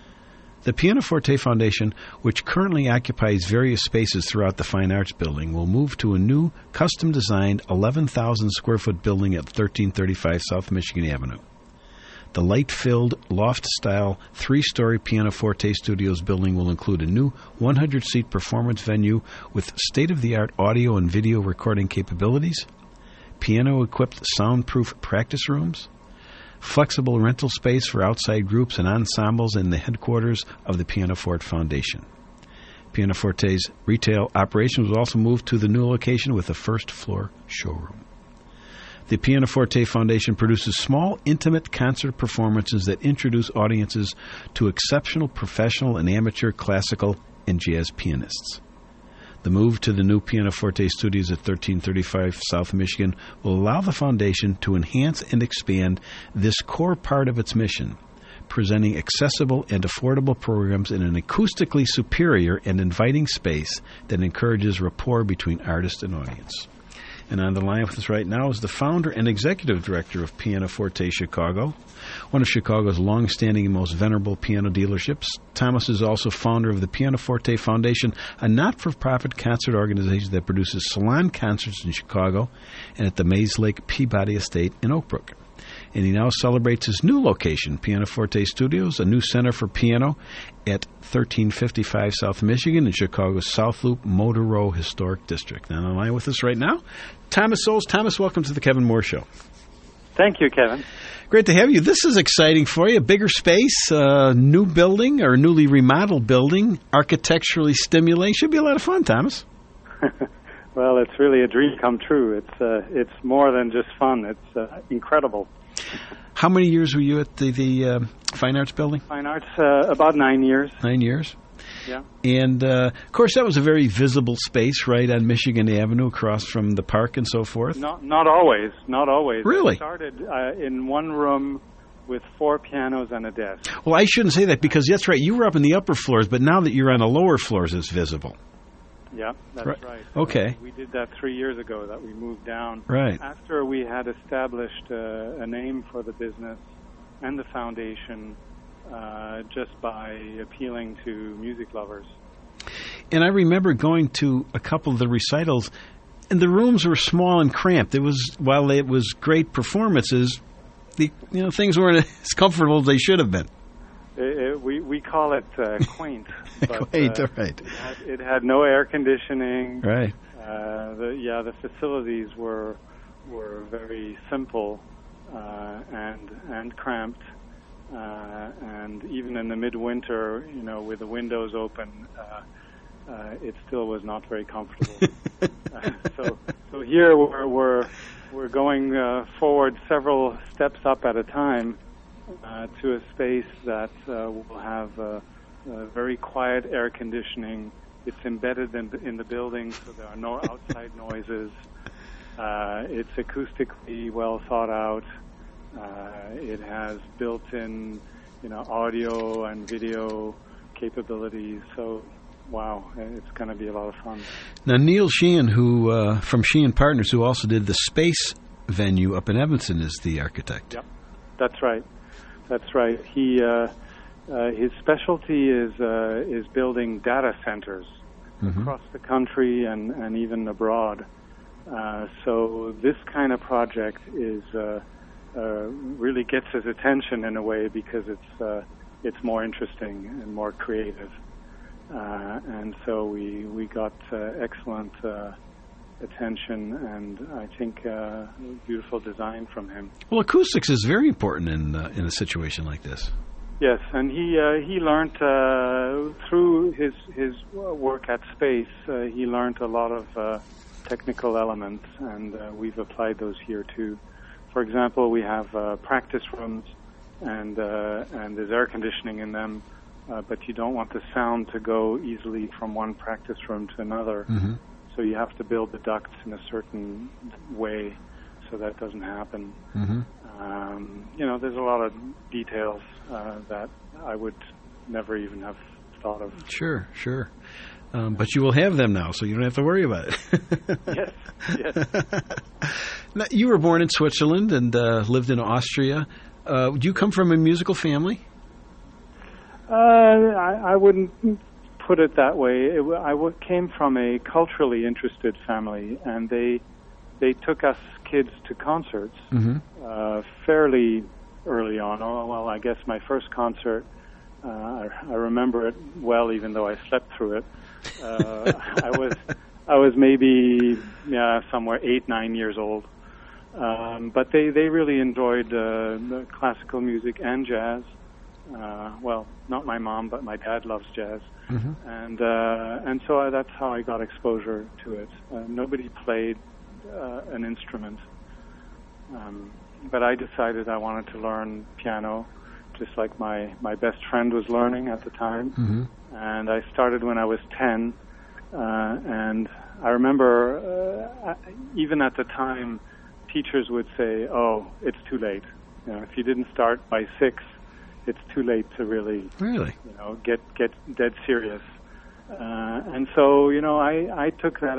The Pianoforte Foundation, which currently occupies various spaces throughout the Fine Arts Building, will move to a new, custom-designed 11,000-square-foot building at 1335 South Michigan Avenue. The light-filled, loft-style, three-story Pianoforte Studios building will include a new 100-seat performance venue with state-of-the-art audio and video recording capabilities, piano-equipped soundproof practice rooms, flexible rental space for outside groups and ensembles in the headquarters of the Pianoforte Foundation. Pianoforte's retail operations will also move to the new location with a first-floor showroom. The Pianoforte Foundation produces small, intimate concert performances that introduce audiences to exceptional professional and amateur classical and jazz pianists. The move to the new Pianoforte Studios at 1335 South Michigan will allow the Foundation to enhance and expand this core part of its mission, presenting accessible and affordable programs in an acoustically superior and inviting space that encourages rapport between artist and audience. And on the line with us right now is the founder and executive director of Pianoforte Chicago, one of Chicago's long-standing and most venerable piano dealerships. Thomas is also founder of the Pianoforte Foundation, a not-for-profit concert organization that produces salon concerts in Chicago and at the Mays Lake Peabody Estate in Oak Brook. And he now celebrates his new location, Pianoforte Studios, a new center for piano at 1355 South Michigan in Chicago's South Loop Motor Row Historic District. Now on the line with us right now, Thomas Zoles. Thomas, welcome to the Kevin Moore Show. Thank you, Kevin. Great to have you. This is exciting for you. Bigger space, new building or newly remodeled building, architecturally stimulating. Should be a lot of fun, Thomas. Well, it's really a dream come true. It's more than just fun. It's incredible. How many years were you at the Fine Arts Building? Fine Arts, about 9 years. 9 years. Yeah. And, of course, that was a very visible space right on Michigan Avenue across from the park and so forth. Not always. Not always. Really? I started in one room with 4 pianos and a desk. Well, I shouldn't say that because that's right. You were up in the upper floors, but now that you're on the lower floors, it's visible. Yeah, that's right. Okay. We did that 3 years ago, that we moved down. Right. After we had established a name for the business and the foundation just by appealing to music lovers. And I remember going to a couple of the recitals, and the rooms were small and cramped. While it was great performances, things weren't as comfortable as they should have been. We call it quaint. But, quaint, right. It had no air conditioning. Right. The facilities were very simple and cramped. And even in the midwinter, with the windows open, it still was not very comfortable. So here we're going forward several steps up at a time to a space that will have very quiet air conditioning. It's embedded in the building, so there are no outside noises. It's acoustically well thought out. It has built-in, audio and video capabilities. So, wow, it's going to be a lot of fun. Now, Neil Sheehan, who from Sheehan Partners, who also did the Space venue up in Evanston, is the architect. Yep, that's right. That's right. He his specialty is building data centers across the country and even abroad. So this kind of project is really gets his attention in a way because it's more interesting and more creative. And so we got excellent attention and I think beautiful design from him. Well, acoustics is very important in a situation like this. Yes, and he learned through his work at Space. He learned a lot of technical elements, and we've applied those here too. For example, we have practice rooms, and there's air conditioning in them, but you don't want the sound to go easily from one practice room to another. Mm-hmm. So you have to build the ducts in a certain way so that doesn't happen. Mm-hmm. There's a lot of details that I would never even have thought of. Sure. But you will have them now, so you don't have to worry about it. Yes. Now, you were born in Switzerland and lived in Austria. Do you come from a musical family? I wouldn't put it that way. I came from a culturally interested family, and they took us kids to concerts fairly early on. Oh, well, I guess my first concert, I remember it well, even though I slept through it. I was maybe somewhere 8-9 years old. But they really enjoyed the classical music and jazz. Well, not my mom, but my dad loves jazz, and so that's how I got exposure to it. Nobody played an instrument, but I decided I wanted to learn piano, just like my best friend was learning at the time. And I started when I was 10, and I remember even at the time, teachers would say, "Oh, it's too late. If you didn't start by 6, it's too late to really, get dead serious." And so, I took that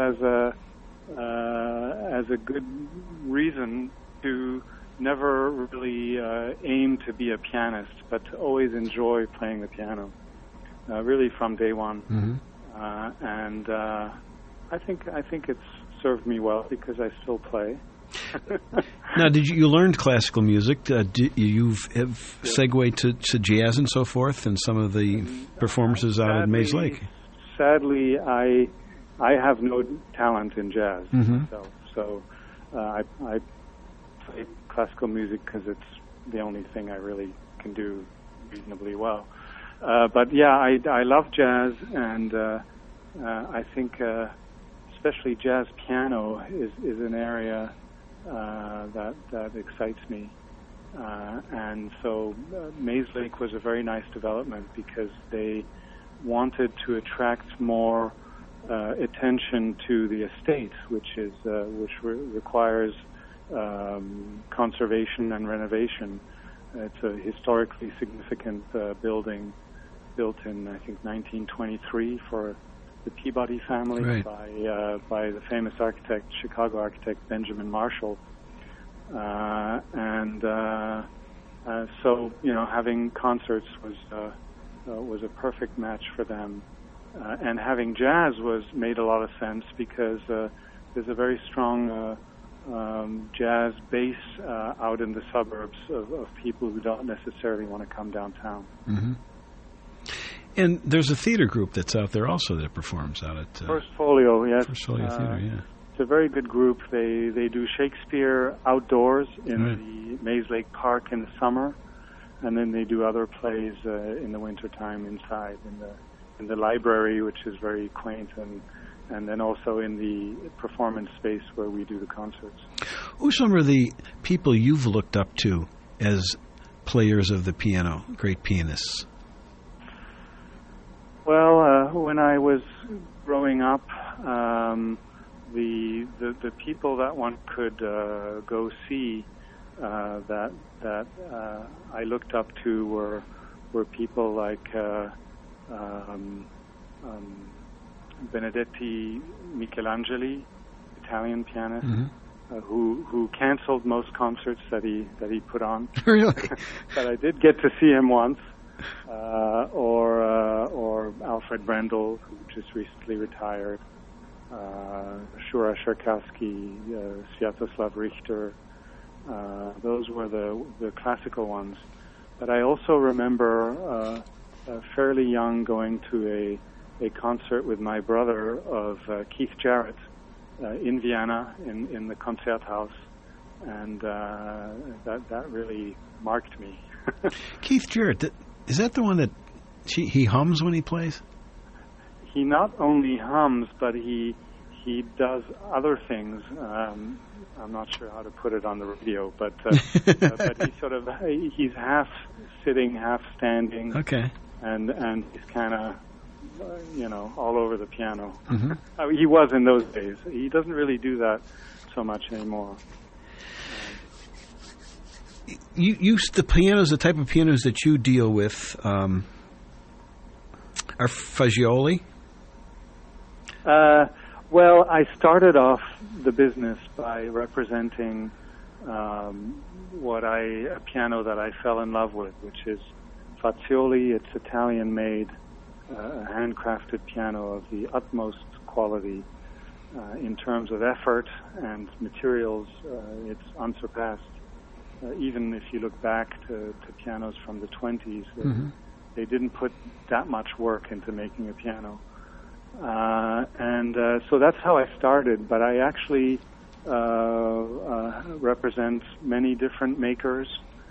as a good reason to never really aim to be a pianist, but to always enjoy playing the piano, really from day one. And I think it's served me well because I still play. Now, you learned classical music? You've segued to jazz and so forth, and some of the performances out at Mays Lake. Sadly, I have no talent in jazz, so I play classical music because it's the only thing I really can do reasonably well. But yeah, I love jazz, and I think especially jazz piano is an area that excites me, and so Mays Lake was a very nice development because they wanted to attract more attention to the estate, which requires conservation and renovation. It's a historically significant building built in, I think, 1923 for the Peabody family, right, by the famous architect, Chicago architect Benjamin Marshall. So, having concerts was a perfect match for them. And having jazz made a lot of sense because there's a very strong jazz base out in the suburbs of people who don't necessarily want to come downtown. Mm-hmm. And there's a theater group that's out there also that performs out at First Folio, yes. First Folio Theater, yeah. It's a very good group. They do Shakespeare outdoors in the Maze Lake Park in the summer, and then they do other plays in the wintertime inside in the library, which is very quaint, and then also in the performance space where we do the concerts. Who's some of the people you've looked up to as players of the piano, great pianists? Well, when I was growing up, the people that one could go see that I looked up to were people like Benedetti Michelangeli, Italian pianist, mm-hmm. Who canceled most concerts that he put on. Really? But I did get to see him once. Or Alfred Brendel, who just recently retired, Shura Cherkassky, Sviatoslav Richter. Those were the classical ones. But I also remember fairly young going to a concert with my brother of Keith Jarrett in Vienna in the Konzerthaus, and that really marked me. Keith Jarrett, is that the one that he hums when he plays? He not only hums, but he does other things. I'm not sure how to put it on the radio, but but he's half sitting, half standing. Okay. And he's kind of all over the piano. Mm-hmm. He was in those days. He doesn't really do that so much anymore. The type of pianos that you deal with are Fagioli? Well, I started off the business by representing a piano that I fell in love with, which is Fazioli. It's Italian-made, a handcrafted piano of the utmost quality. In terms of effort and materials, it's unsurpassed. Even if you look back to pianos from the 20s, mm-hmm. they didn't put that much work into making a piano. So that's how I started, but I actually represent many different makers,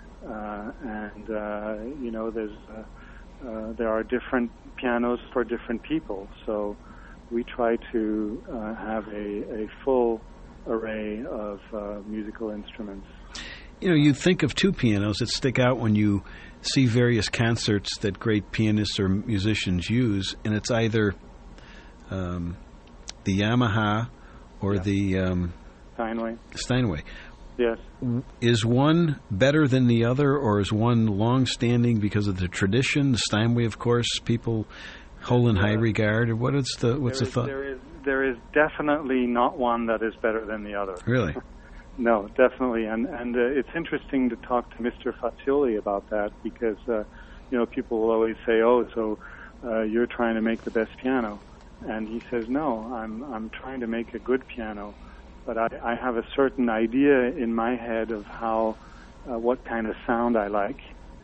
there are different pianos for different people, so we try to have a full array of musical instruments. You think of two pianos that stick out when you see various concerts that great pianists or musicians use, and it's either the Yamaha or the Steinway. Yes. Is one better than the other, or is one long-standing because of the tradition? The Steinway, of course, people hold in high regard. Or what's the thought? There is definitely not one that is better than the other. Really? No, definitely, and it's interesting to talk to Mr. Fazioli about that because people will always say, "Oh, so you're trying to make the best piano," and he says, "No, I'm trying to make a good piano, but I have a certain idea in my head of how what kind of sound I like,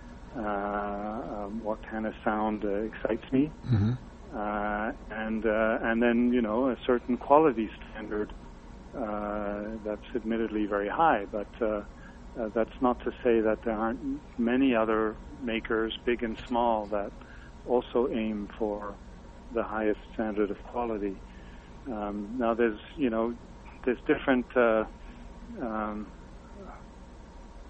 what kind of sound excites me, mm-hmm. And then a certain quality standard." That's admittedly very high, but that's not to say that there aren't many other makers, big and small, that also aim for the highest standard of quality. Now there's different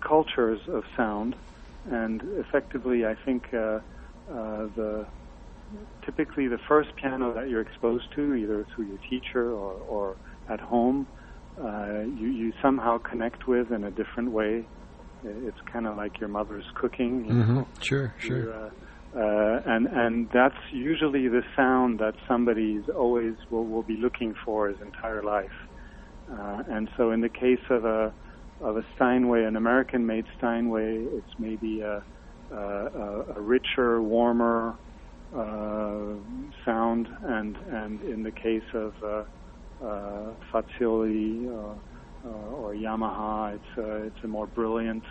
cultures of sound, and effectively I think the typically the first piano that you're exposed to, either through your teacher or at home, you somehow connect with in a different way. It's kind of like your mother's cooking. You know? Sure. And that's usually the sound that somebody's always will be looking for his entire life. And so in the case of a Steinway, an American-made Steinway, it's maybe a richer, warmer sound, and in the case of Fazioli or Yamaha, it's a more brilliant,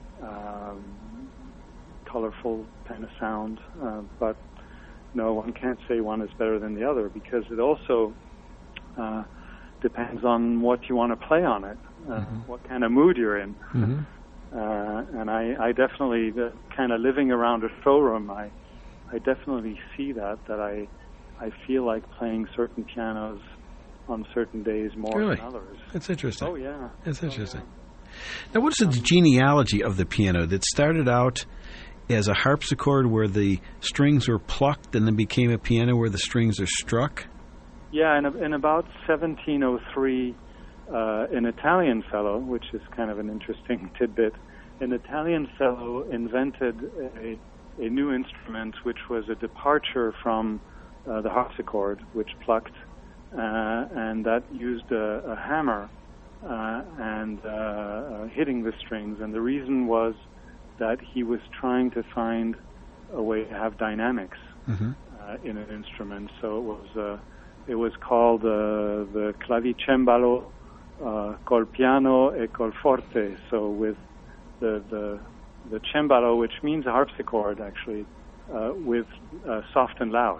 colorful kind of sound. But no, one can't say one is better than the other, because it also depends on what you want to play on it, what kind of mood you're in. And I definitely, kind of living around a showroom, I definitely see that I feel like playing certain pianos on certain days more than others. That's interesting. Oh, yeah. That's interesting. Now, what is the genealogy of the piano that started out as a harpsichord where the strings were plucked and then became a piano where the strings are struck? Yeah, in about 1703, an Italian fellow, which is kind of an interesting tidbit, an Italian fellow invented a new instrument which was a departure from the harpsichord, which plucked, and that used a hammer and hitting the strings. And the reason was that he was trying to find a way to have dynamics in an instrument. So it was called the clavicembalo col piano e col forte. So with the cembalo, which means a harpsichord actually, with soft and loud.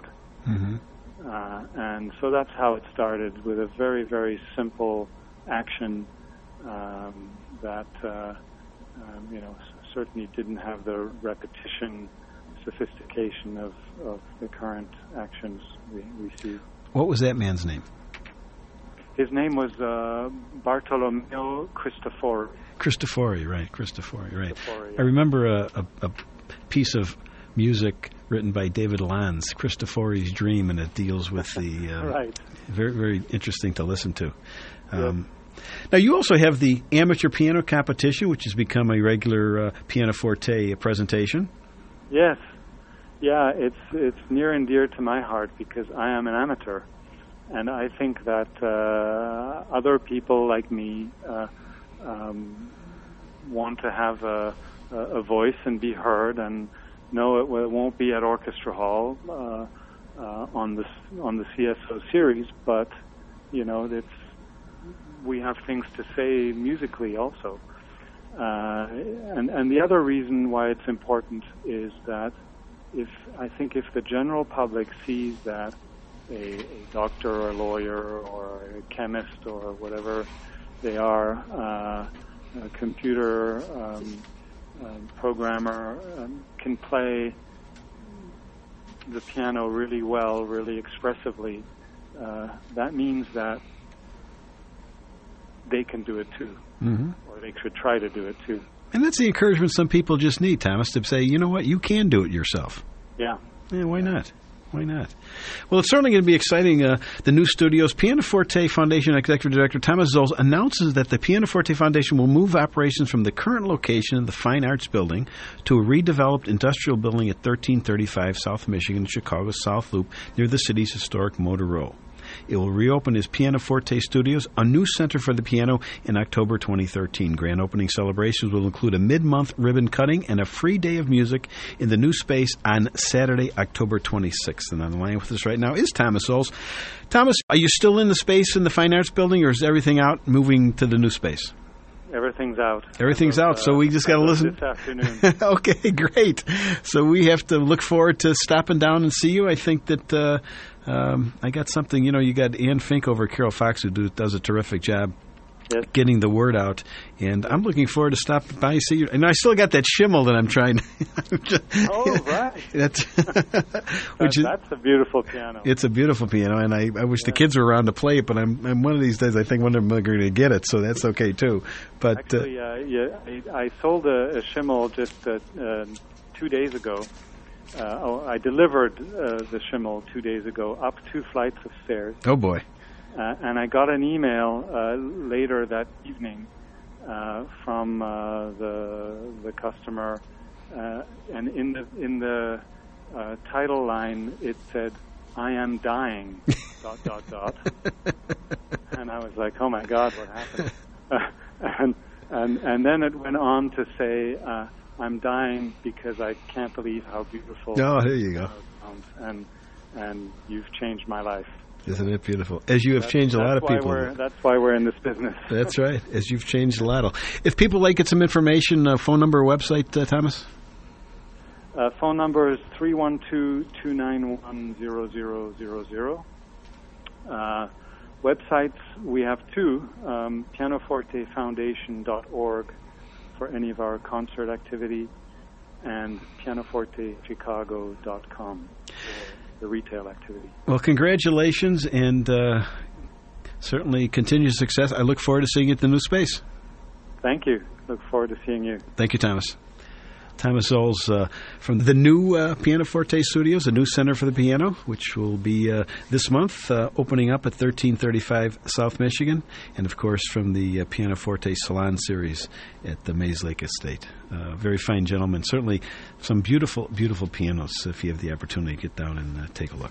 And so that's how it started, with a very, very simple action that certainly didn't have the repetition, sophistication of the current actions we see. What was that man's name? His name was Bartolomeo Cristofori. Cristofori, right. I remember a piece of music written by David Lanz, Cristofori's Dream, and it deals with the... right. Very, very interesting to listen to. Now, you also have the amateur piano competition, which has become a regular pianoforte presentation. Yes. Yeah, it's near and dear to my heart because I am an amateur. And I think that other people like me want to have a voice and be heard. And no, it won't be at Orchestra Hall on the CSO series, but we have things to say musically also. And the other reason why it's important is that if the general public sees that a doctor or a lawyer or a chemist or whatever they are, a computer programmer can play the piano really well, really expressively, that means that they can do it too, or they should try to do it too. And that's the encouragement some people just need, Thomas, to say, you know what, you can do it yourself. Yeah, why not? Why not? Well, it's certainly going to be exciting. The new studios. Pianoforte Foundation Executive Director Thomas Zols announces that the Pianoforte Foundation will move operations from the current location of the Fine Arts Building to a redeveloped industrial building at 1335 South Michigan, Chicago's South Loop, near the city's historic Motor Row. It will reopen as Pianoforte Studios, a new center for the piano, in October 2013. Grand opening celebrations will include a mid-month ribbon cutting and a free day of music in the new space on Saturday, October 26th. And on the line with us right now is Thomas Zols. Thomas, are you still in the space in the Fine Arts Building, or is everything out, moving to the new space? Everything's out. Everything's out, so we just got to listen. This afternoon. Okay, great. So we have to look forward to stopping down and see you. I think that I got something. You got Ann Fink over at Carol Fox who does a terrific job getting the word out, and I'm looking forward to stopping by and see you. And I still got that shimmel that I'm trying. Oh, right. That's a beautiful piano. It's a beautiful piano, and I wish the kids were around to play it. But I'm one of these days. I think one of them are going to get it, so that's okay too. But actually, I sold a shimmel just 2 days ago, I delivered the Schimmel 2 days ago up 2 flights of stairs. Oh, boy. And I got an email later that evening from the customer, and in the title line it said, "I am dying." ... And I was like, "Oh my God, what happened?" And then it went on to say, "I'm dying because I can't believe how beautiful." Oh, there you go. Sounds, and you've changed my life. Isn't it beautiful? As you have changed a lot of people. That's why we're in this business. That's right. As you've changed a lot. If people like get some information, phone number, website, Thomas? Phone number is 312-291-0000. Websites, we have 2, pianofortefoundation.org for any of our concert activity, and pianofortechicago.com for the retail activity. Well, congratulations, and certainly continued success. I look forward to seeing you at the new space. Thank you. Look forward to seeing you. Thank you, Thomas. Thomas Zoles from the new Pianoforte Studios, a new center for the piano, which will be this month, opening up at 1335 South Michigan, and of course from the Pianoforte Salon Series at the Mays Lake Estate. Very fine gentleman. Certainly some beautiful, beautiful pianos if you have the opportunity to get down and take a look.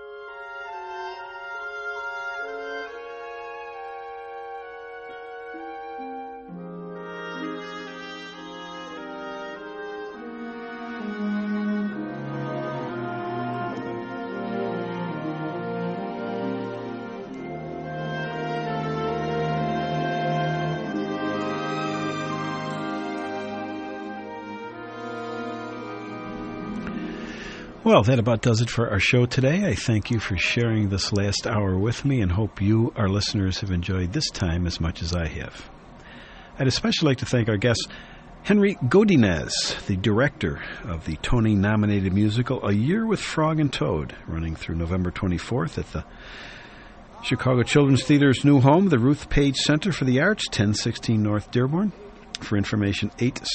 Well, that about does it for our show today. I thank you for sharing this last hour with me and hope you, our listeners, have enjoyed this time as much as I have. I'd especially like to thank our guest, Henry Godinez, the director of the Tony-nominated musical A Year with Frog and Toad, running through November 24th at the Chicago Children's Theater's new home, the Ruth Page Center for the Arts, 1016 North Dearborn. For information,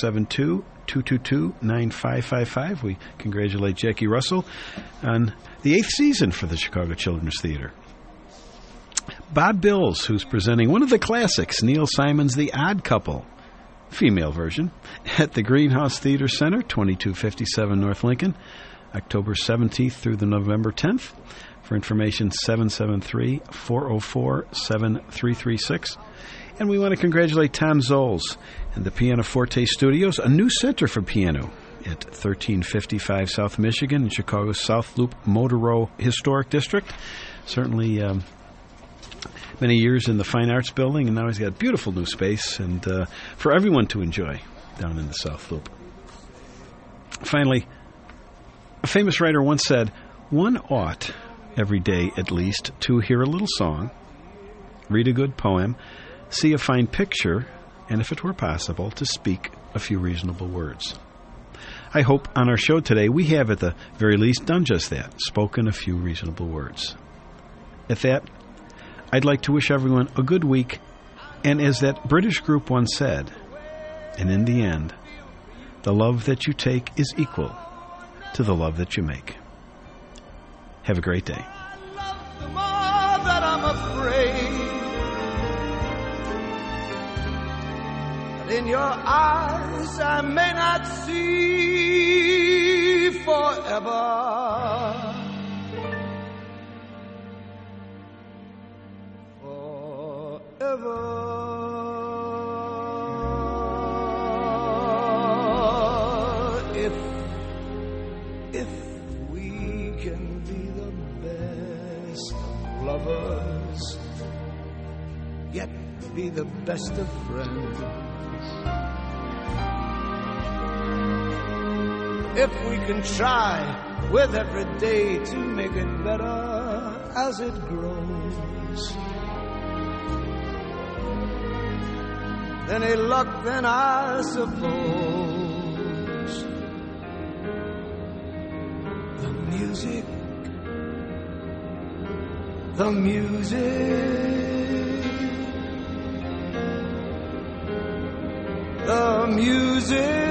872-222-9555. We congratulate Jackie Russell on the 8th season for the Chicago Children's Theater. Bob Bills, who's presenting one of the classics, Neil Simon's The Odd Couple, female version, at the Greenhouse Theater Center, 2257 North Lincoln, October 17th through the November 10th. For information, 773-404-7336. And we want to congratulate Tom Zoles and the Pianoforte Studios, a new center for piano at 1355 South Michigan in Chicago's South Loop Motor Row Historic District. Certainly many years in the Fine Arts Building, and now he's got a beautiful new space and for everyone to enjoy down in the South Loop. Finally, a famous writer once said, one ought, every day at least, to hear a little song, read a good poem, see a fine picture, and if it were possible, to speak a few reasonable words. I hope on our show today we have at the very least done just that, spoken a few reasonable words. At that, I'd like to wish everyone a good week, and as that British group once said, and in the end, the love that you take is equal to the love that you make. Have a great day. I love the more that I'm afraid. In your eyes I may not see forever. Forever. If we can be the best lovers, yet be the best of friends. If we can try with every day to make it better as it grows, any luck then I suppose. The music, the music, the music